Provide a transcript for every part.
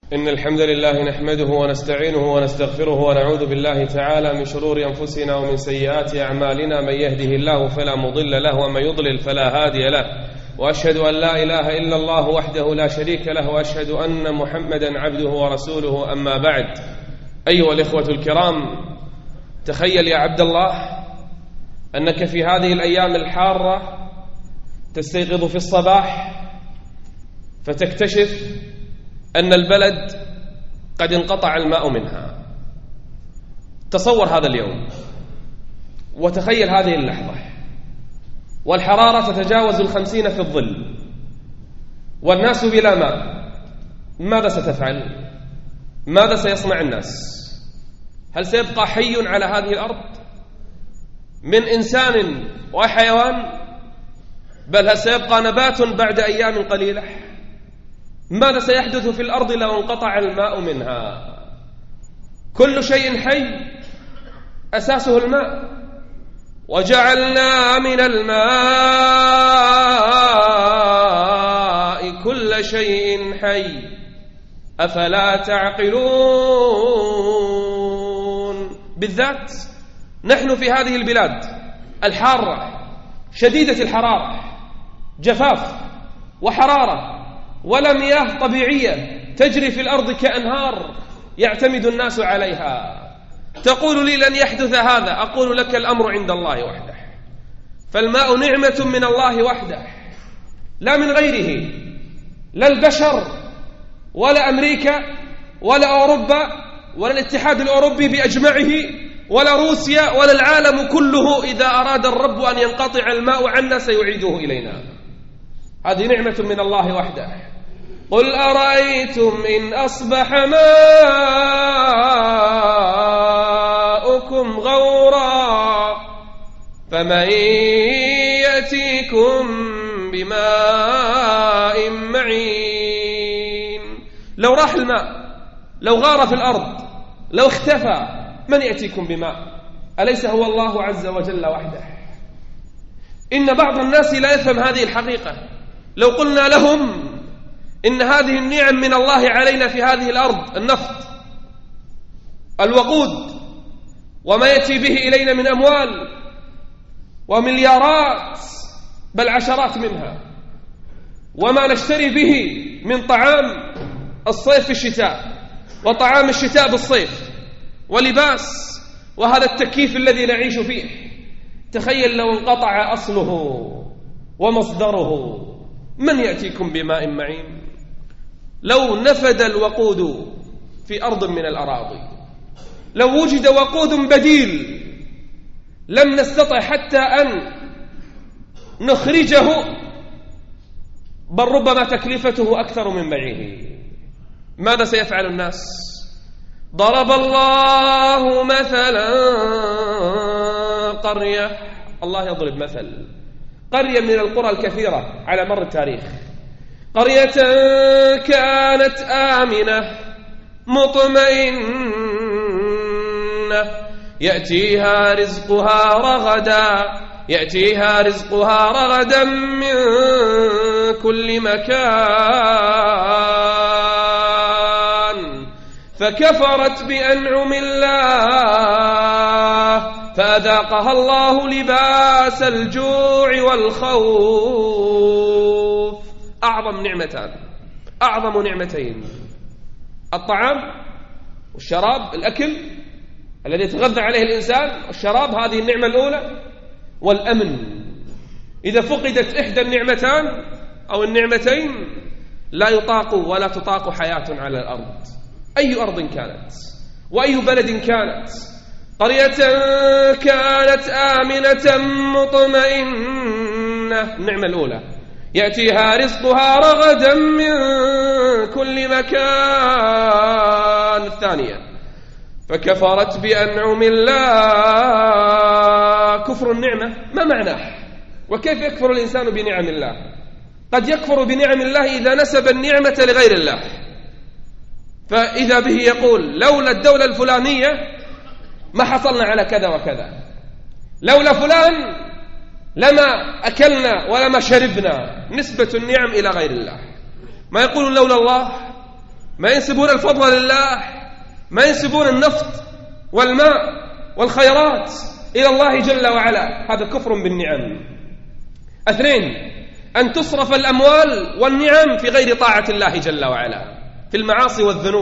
إن الحمد لله نحمده ونستعينه ونستغفره ونعوذ بالله تعالى من شرور أنفسنا ومن سيئات أعمالنا. من يهده الله فلا مضل له ومن يضلل فلا هادي له، وأشهد أن لا إله إلا الله وحده لا شريك له، وأشهد أن محمدا عبده ورسوله. أما بعد، أيها الإخوة الكرام، تخيل يا عبد الله أنك في هذه الأيام الحارة تستيقظ في الصباح فتكتشف أن البلد قد انقطع الماء منها. تصور هذا اليوم وتخيل هذه اللحظة، والحرارة تتجاوز 50 في الظل، والناس بلا ماء. ماذا ستفعل؟ ماذا سيصنع الناس؟ هل سيبقى حي على هذه الأرض من إنسان وحيوان؟ بل هل سيبقى نبات بعد أيام قليلة؟ ماذا سيحدث في الأرض لو انقطع الماء منها؟ كل شيء حي أساسه الماء، وجعلنا من الماء كل شيء حي أفلا تعقلون. بالذات نحن في هذه البلاد الحارة شديدة الحرارة، جفاف وحرارة، ولا مياه طبيعية تجري في الأرض كأنهار يعتمد الناس عليها. تقول لي لن يحدث هذا، أقول لك الأمر عند الله وحده. فالماء نعمة من الله وحده، لا من غيره، لا البشر ولا أمريكا ولا أوروبا ولا الاتحاد الأوروبي بأجمعه ولا روسيا ولا العالم كله. إذا أراد الرب أن ينقطع الماء عنا سيعيده إلينا. هذه نعمة من الله وحده. قل أرأيتم إن أصبح ماؤكم غورا فمن يأتيكم بماء معين. لو راح الماء، لو غار في الأرض، لو اختفى، من يأتيكم بماء؟ أليس هو الله عز وجل وحده؟ إن بعض الناس لا يفهم هذه الحقيقة. لو قلنا لهم إن هذه النعم من الله علينا في هذه الأرض، النفط، الوقود، وما يأتي به إلينا من أموال ومليارات بل عشرات منها، وما نشتري به من طعام الصيف في الشتاء، وطعام الشتاء بالصيف، ولباس، وهذا التكييف الذي نعيش فيه. تخيل لو انقطع أصله ومصدره، من يأتيكم بماء معين؟ لو نفد الوقود في أرض من الأراضي، لو وجد وقود بديل، لم نستطع حتى أن نخرجه، بل ربما تكلفته أكثر من بيعه. ماذا سيفعل الناس؟ ضرب الله مثلا قرية، الله يضرب مثل قرية من القرى الكثيرة على مر التاريخ، قرية كانت آمنة مطمئنة يأتيها رزقها رغدا من كل مكان، فكفرت بأنعم الله فأذاقها الله لباس الجوع والخوف. أعظم نعمتين، الطعام والشراب، الأكل الذي يتغذى عليه الإنسان، والشراب، هذه النعمة الأولى، والأمن. إذا فقدت إحدى النعمتان أو النعمتين لا يطاق ولا تطاق حياة على الأرض، أي أرض كانت وأي بلد كانت. قرية كانت آمنة مطمئنة، النعمة الأولى، يأتيها رزقها رغدا من كل مكان. الثانية، فكفرت بأنعم الله. كفر النعمة ما معناه؟ وكيف يكفر الإنسان بنعم الله؟ قد يكفر بنعم الله إذا نسب النعمة لغير الله، فإذا به يقول لولا الدولة الفلانية ما حصلنا على كذا وكذا، لولا فلان لما أكلنا ولما شربنا. نسبة النعم إلى غير الله. ما يقول لولا الله، ما ينسبون الفضل لله، ما ينسبون النفط والماء والخيرات إلى الله جل وعلا. هذا كفر بالنعم. 2، أن تصرف الأموال والنعم في غير طاعة الله جل وعلا، في المعاصي والذنوب.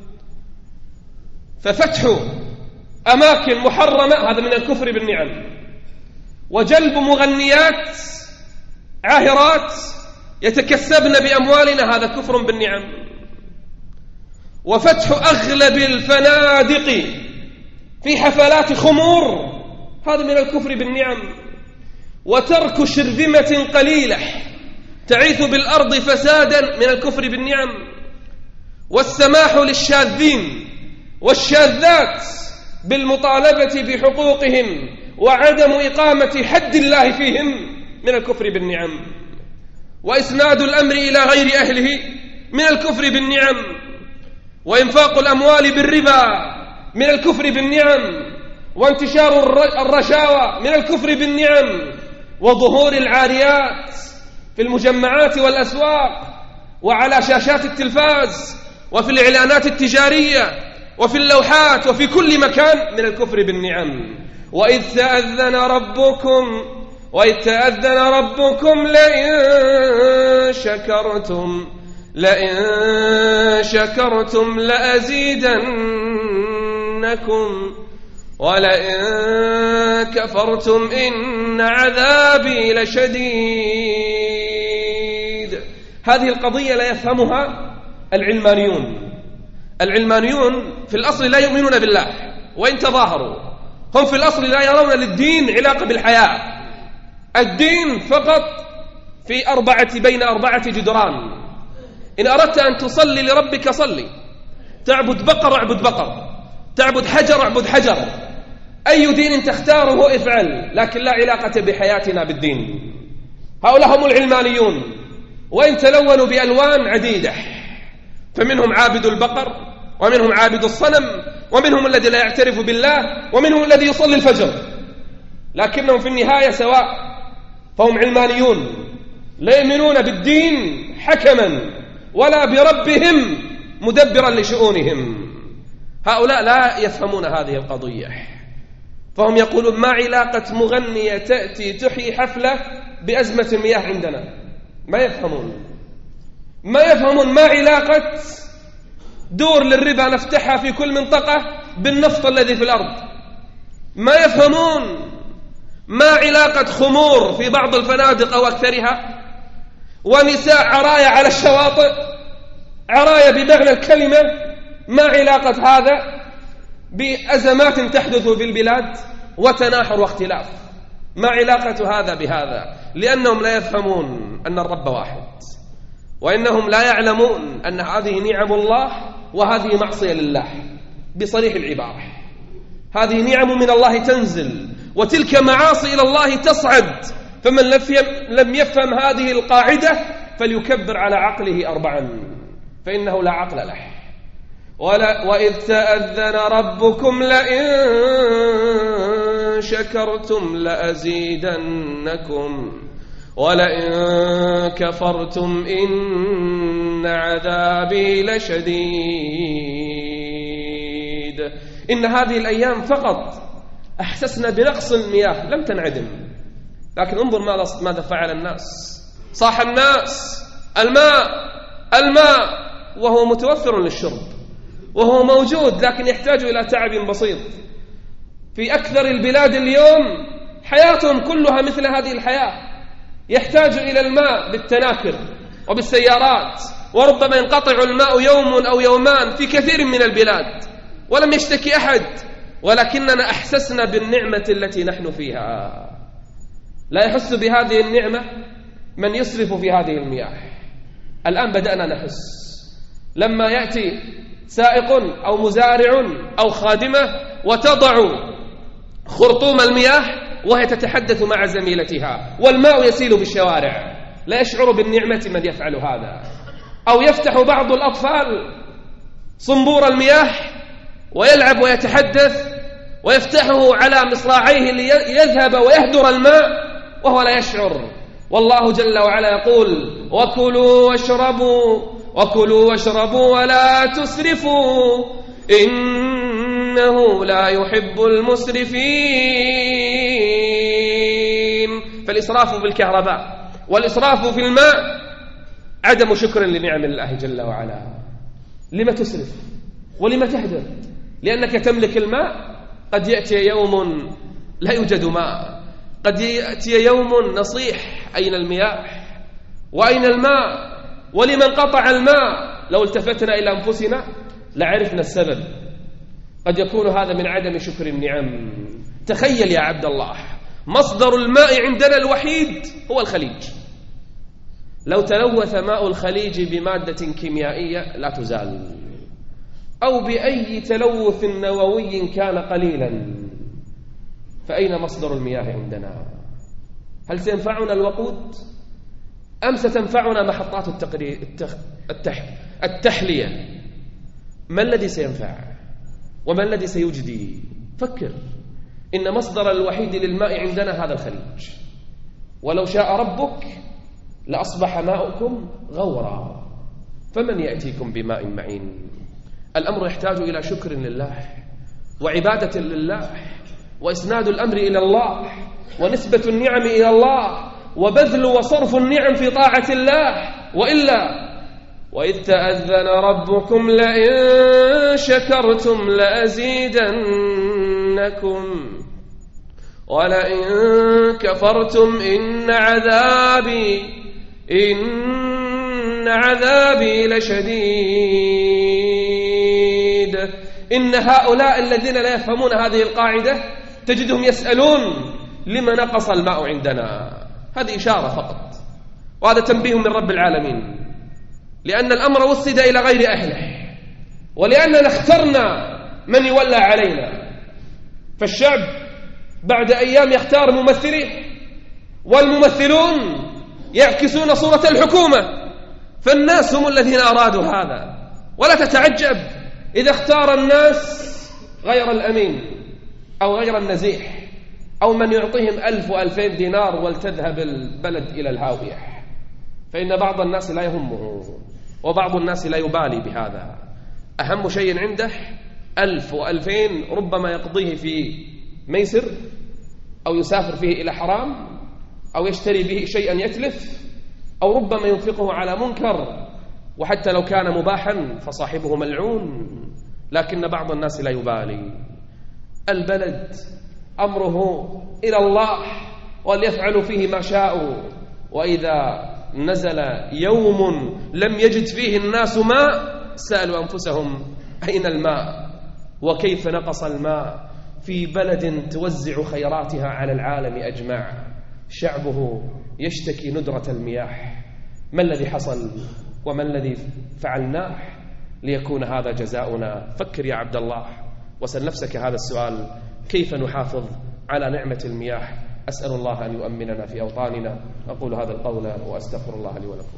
ففتح أماكن محرمة هذا من الكفر بالنعم، وجلب مغنيات عاهرات يتكسبن بأموالنا هذا كفر بالنعم، وفتح أغلب الفنادق في حفلات خمور هذا من الكفر بالنعم، وترك شرذمة قليلة تعيث بالأرض فسادا من الكفر بالنعم، والسماح للشاذين والشاذات بالمطالبة بحقوقهم وعدم إقامة حد الله فيهم من الكفر بالنعم، وإسناد الأمر إلى غير أهله من الكفر بالنعم، وإنفاق الأموال بالربا من الكفر بالنعم، وانتشار الرشاوى من الكفر بالنعم، وظهور العاريات في المجمعات والأسواق وعلى شاشات التلفاز وفي الإعلانات التجارية وفي اللوحات وفي كل مكان من الكفر بالنعم. وإذ تأذن ربكم لئن شكرتم لأزيدنكم ولئن كفرتم إن عذابي لشديد. هذه القضية لا يفهمها العلمانيون في الأصل لا يؤمنون بالله وإن تظاهروا، هم في الأصل لا يرون للدين علاقة بالحياة. الدين فقط بين 4 جدران. إن أردت أن تصلي لربك صلي، تعبد بقر اعبد بقر، تعبد حجر اعبد حجر، أي دين تختاره افعل، لكن لا علاقة بحياتنا بالدين. هؤلاء هم العلمانيون، وإن تلونوا بألوان عديدة، فمنهم عابد البقر، ومنهم عابد الصنم، ومنهم الذي لا يعترف بالله، ومنهم الذي يصلي الفجر، لكنهم في النهاية سواء. فهم علمانيون لا يؤمنون بالدين حكما ولا بربهم مدبرا لشؤونهم. هؤلاء لا يفهمون هذه القضية، فهم يقولون ما علاقة مغنية تأتي تحيي حفلة بأزمة المياه عندنا؟ ما يفهمون ما علاقة دور للربا نفتحها في كل منطقة بالنفط الذي في الأرض؟ ما يفهمون ما علاقة خمور في بعض الفنادق أو أكثرها، ونساء عرايا على الشواطئ، عرايا بمعنى الكلمة، ما علاقة هذا بأزمات تحدث في البلاد وتناحر واختلاف؟ ما علاقة هذا بهذا؟ لأنهم لا يفهمون أن الرب واحد، وإنهم لا يعلمون أن هذه نعم الله وهذه معصية لله بصريح العبارة. هذه نعم من الله تنزل، وتلك معاصي إلى الله تصعد. فمن لم يفهم هذه القاعدة فليكبر على عقله 4، فإنه لا عقل له. وإذ تأذن ربكم لئن شكرتم لأزيدنكم ولئن كفرتم إن عذابي لشديد. إن هذه الأيام فقط أحسسنا بنقص المياه لم تنعدم، لكن انظر ماذا فعل الناس. صاح الناس الماء وهو متوفر للشرب وهو موجود، لكن يحتاج إلى تعب بسيط. في أكثر البلاد اليوم حياتهم كلها مثل هذه الحياة، يحتاج إلى الماء بالتناكر وبالسيارات، وربما ينقطع الماء يوم أو يومان في كثير من البلاد ولم يشتكي أحد، ولكننا أحسسنا بالنعمة التي نحن فيها. لا يحس بهذه النعمة من يصرف في هذه المياه. الآن بدأنا نحس لما يأتي سائق أو مزارع أو خادمة وتضع خرطوم المياه وهي تتحدث مع زميلتها والماء يسيل بالشوارع، لا يشعر بالنعمة من يفعل هذا. أو يفتح بعض الأطفال صنبور المياه ويلعب ويتحدث ويفتحه على مصراعيه ليذهب ويهدر الماء وهو لا يشعر. والله جل وعلا يقول: وكلوا واشربوا وكلوا واشربوا ولا تسرفوا إنه لا يحب المسرفين. فالإسراف بالكهرباء والإسراف في الماء عدم شكر لنعم الله جل وعلا. لما تسرف ولما تهدر؟ لأنك تملك الماء، قد يأتي يوم لا يوجد ماء، قد يأتي يوم نصيح أين المياه وأين الماء؟ ولمن قطع الماء لو التفتنا إلى أنفسنا لعرفنا السبب. قد يكون هذا من عدم شكر النعم. تخيل يا عبد الله، مصدر الماء عندنا الوحيد هو الخليج. لو تلوث ماء الخليج بمادة كيميائية لا تزال، أو بأي تلوث نووي كان قليلا، فأين مصدر المياه عندنا؟ هل سينفعنا الوقود أم ستنفعنا محطات التحلية؟ ما الذي سينفع وما الذي سيجدي؟ فكر، إن مصدر الوحيد للماء عندنا هذا الخليج، ولو شاء ربك لأصبح ماؤكم غورا، فمن يأتيكم بماء معين؟ الأمر يحتاج إلى شكر لله وعبادة لله وإسناد الأمر إلى الله ونسبة النعم إلى الله وبذل وصرف النعم في طاعة الله. وإلا وإذ تأذن ربكم لئن شكرتم لأزيدنكم ولئن كفرتم إن عذابي لشديد. إن هؤلاء الذين لا يفهمون هذه القاعدة تجدهم يسألون لما نقص الماء عندنا. هذه إشارة فقط، وهذا تنبيه من رب العالمين، لأن الأمر وسد إلى غير أهله، ولأننا اخترنا من يولى علينا. فالشعب بعد أيام يختار ممثليه، والممثلون يعكسون صورة الحكومة، فالناس هم الذين أرادوا هذا. ولا تتعجب إذا اختار الناس غير الأمين أو غير النزيح أو من يعطيهم 1000 و2000 دينار ولتذهب البلد إلى الهاوية، فإن بعض الناس لا يهمه وبعض الناس لا يبالي بهذا. أهم شيء عنده 1000 و2000 ربما يقضيه في ميسر أو يسافر فيه إلى حرام أو يشتري به شيئا يتلف أو ربما ينفقه على منكر، وحتى لو كان مباحا فصاحبه ملعون. لكن بعض الناس لا يبالي. البلد أمره إلى الله وليفعلوا فيه ما شاءوا. وإذا نزل يوم لم يجد فيه الناس ماء سألوا أنفسهم أين الماء وكيف نقص الماء في بلد توزع خيراتها على العالم أجمع، شعبه يشتكي ندرة المياه. ما الذي حصل وما الذي فعلناه ليكون هذا جزاؤنا؟ فكر يا عبد الله وسل نفسك هذا السؤال: كيف نحافظ على نعمة المياه؟ أسأل الله أن يؤمننا في أوطاننا. أقول هذا القول وأستغفر الله لي ولكم.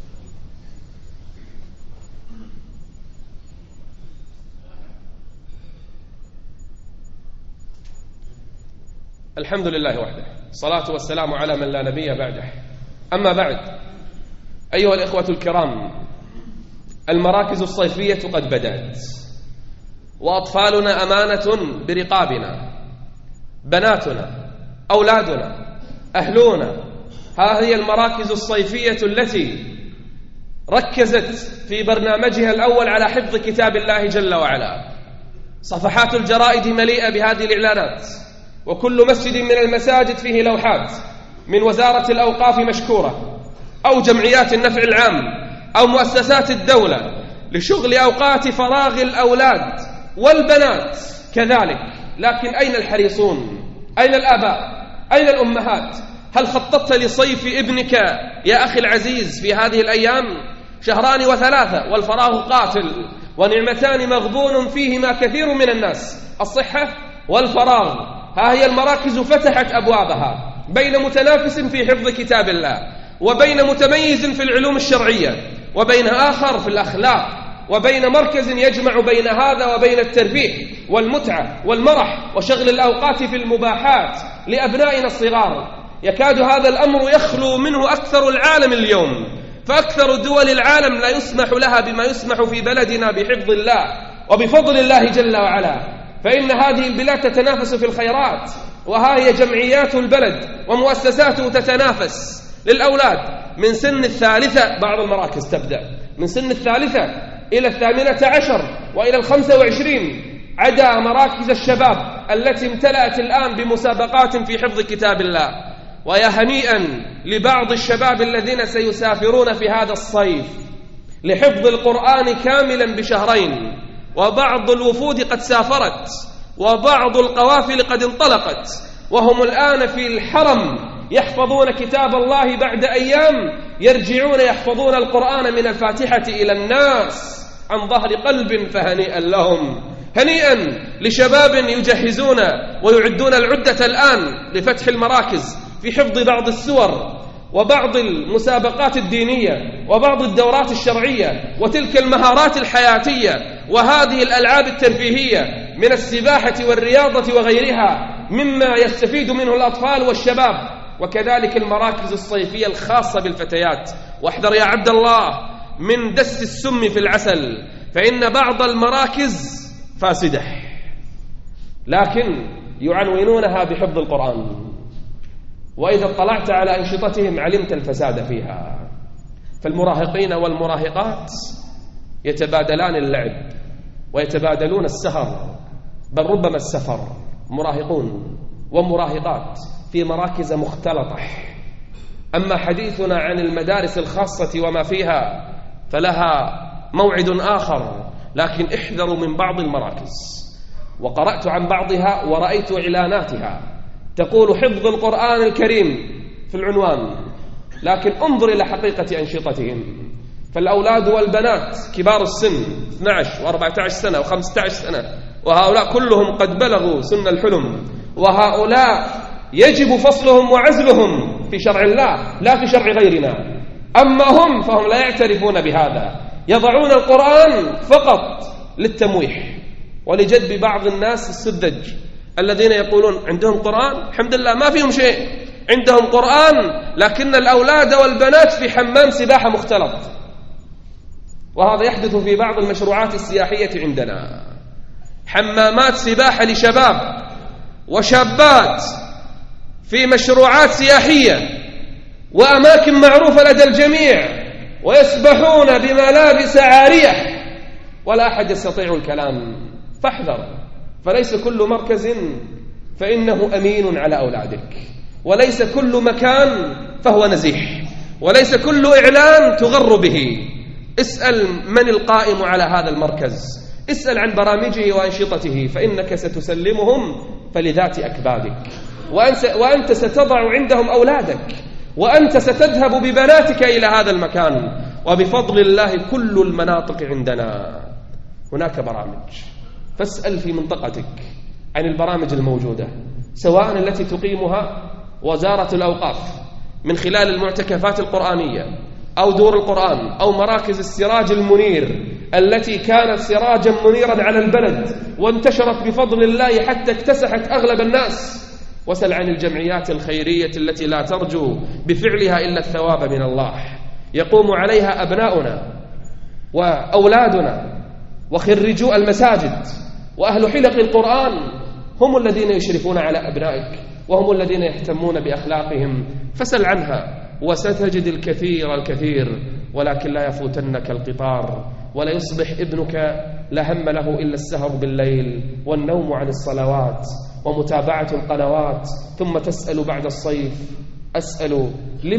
الحمد لله وحده، الصلاة والسلام على من لا نبي بعده. أما بعد، أيها الإخوة الكرام، المراكز الصيفية قد بدأت، وأطفالنا أمانة برقابنا، بناتنا، أولادنا، أهلنا. ها هي المراكز الصيفية التي ركزت في برنامجها الأول على حفظ كتاب الله جل وعلا. صفحات الجرائد مليئة بهذه الإعلانات، وكل مسجد من المساجد فيه لوحات من وزارة الأوقاف مشكورة أو جمعيات النفع العام أو مؤسسات الدولة لشغل أوقات فراغ الأولاد والبنات كذلك. لكن أين الحريصون؟ أين الآباء؟ أين الأمهات؟ هل خططت لصيف ابنك يا أخي العزيز في هذه الأيام؟ 2 و3 والفراغ قاتل، ونعمتان مغبون فيهما كثير من الناس: الصحة والفراغ. ها هي المراكز فتحت أبوابها بين متنافس في حفظ كتاب الله، وبين متميز في العلوم الشرعية، وبين آخر في الأخلاق، وبين مركز يجمع بين هذا وبين الترفيه والمتعة والمرح وشغل الأوقات في المباحات لأبنائنا الصغار. يكاد هذا الأمر يخلو منه أكثر العالم اليوم، فأكثر دول العالم لا يسمح لها بما يسمح في بلدنا بحفظ الله وبفضل الله جل وعلا، فإن هذه البلاد تتنافس في الخيرات، وها هي جمعيات البلد ومؤسساته تتنافس للأولاد من سن الثالثة. بعض المراكز تبدأ من سن الثالثة إلى 18 وإلى 25، عدا مراكز الشباب التي امتلأت الآن بمسابقات في حفظ كتاب الله. ويا هنيئا لبعض الشباب الذين سيسافرون في هذا الصيف لحفظ القرآن كاملا بشهرين، وبعض الوفود قد سافرت وبعض القوافل قد انطلقت، وهم الآن في الحرم يحفظون كتاب الله، بعد أيام يرجعون يحفظون القرآن من الفاتحة إلى الناس عن ظهر قلب، فهنيئا لهم. هنيئا لشباب يجهزون ويعدون العدة الآن لفتح المراكز في حفظ بعض السور وبعض المسابقات الدينية وبعض الدورات الشرعية وتلك المهارات الحياتية وهذه الألعاب الترفيهية من السباحة والرياضة وغيرها مما يستفيد منه الأطفال والشباب، وكذلك المراكز الصيفية الخاصة بالفتيات. واحذر يا عبد الله من دس السم في العسل، فإن بعض المراكز فاسدة لكن يعنونونها بحفظ القرآن، وإذا اطلعت على أنشطتهم علمت الفساد فيها. فالمراهقين والمراهقات يتبادلان اللعب ويتبادلون السهر، بل ربما السفر، مراهقون ومراهقات في مراكز مختلطة. أما حديثنا عن المدارس الخاصة وما فيها فلها موعد آخر، لكن احذروا من بعض المراكز. وقرأت عن بعضها ورأيت إعلاناتها تقول حفظ القرآن الكريم في العنوان، لكن انظر إلى حقيقة أنشطتهم. فالأولاد والبنات كبار السن 12 و14 سنة و15 سنة، وهؤلاء كلهم قد بلغوا سن الحلم، وهؤلاء يجب فصلهم وعزلهم في شرع الله لا في شرع غيرنا. أما هم فهم لا يعترفون بهذا، يضعون القرآن فقط للتمويح ولجذب بعض الناس السذج الذين يقولون عندهم قرآن، الحمد لله ما فيهم شيء، عندهم قرآن، لكن الأولاد والبنات في حمام سباحة مختلط. وهذا يحدث في بعض المشروعات السياحية عندنا، حمامات سباحة لشباب وشابات في مشروعات سياحية وأماكن معروفة لدى الجميع، ويسبحون بملابس عارية ولا أحد يستطيع الكلام. فاحذر، فليس كل مركز فإنه أمين على أولادك، وليس كل مكان فهو نزيح، وليس كل إعلان تغر به. اسأل من القائم على هذا المركز، اسأل عن برامجه وأنشطته، فإنك ستسلمهم فلذات أكبادك، وأنت ستضع عندهم أولادك، وأنت ستذهب ببناتك إلى هذا المكان. وبفضل الله كل المناطق عندنا هناك برامج، فاسأل في منطقتك عن البرامج الموجودة، سواء التي تقيمها وزارة الأوقاف من خلال المعتكفات القرآنية أو دور القرآن أو مراكز السراج المنير التي كانت سراجا منيرا على البلد وانتشرت بفضل الله حتى اكتسحت أغلب الناس. وسل عن الجمعيات الخيرية التي لا ترجو بفعلها إلا الثواب من الله، يقوم عليها أبناؤنا وأولادنا وخريجو المساجد وأهل حلق القرآن، هم الذين يشرفون على أبنائك وهم الذين يهتمون بأخلاقهم. فسل عنها وستجد الكثير، ولكن لا يفوتنك القطار، ولا يصبح ابنك لا هم له إلا السهر بالليل والنوم عن الصلوات ومتابعة القنوات، ثم تسأل بعد الصيف، أسأل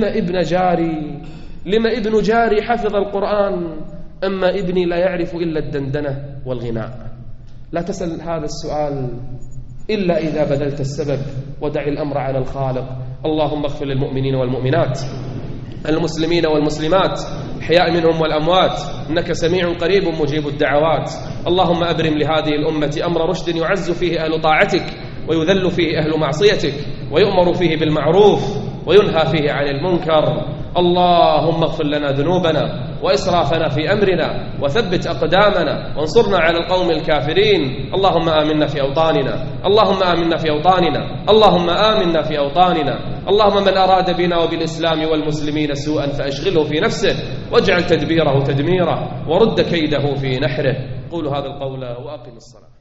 لما ابن جاري حفظ القرآن أما ابني لا يعرف إلا الدندنة والغناء. لا تسأل هذا السؤال إلا إذا بذلت السبب، ودع الأمر على الخالق. اللهم اغفر للمؤمنين والمؤمنات، المسلمين والمسلمات، الأحياء منهم والأموات، إنك سميع قريب مجيب الدعوات. اللهم أبرم لهذه الأمة أمر رشد يعز فيه أهل طاعتك ويذل فيه أهل معصيتك، ويؤمر فيه بالمعروف وينهى فيه عن المنكر. اللهم اغفر لنا ذنوبنا وإسرافنا في أمرنا وثبت أقدامنا وانصرنا على القوم الكافرين. اللهم آمنا في أوطاننا، اللهم آمنا في أوطاننا، اللهم آمنا في أوطاننا. اللهم من أراد بنا وبالإسلام والمسلمين سوءا فأشغله في نفسه واجعل تدبيره تدميره ورد كيده في نحره. قولوا هذا القول وأقم الصلاة.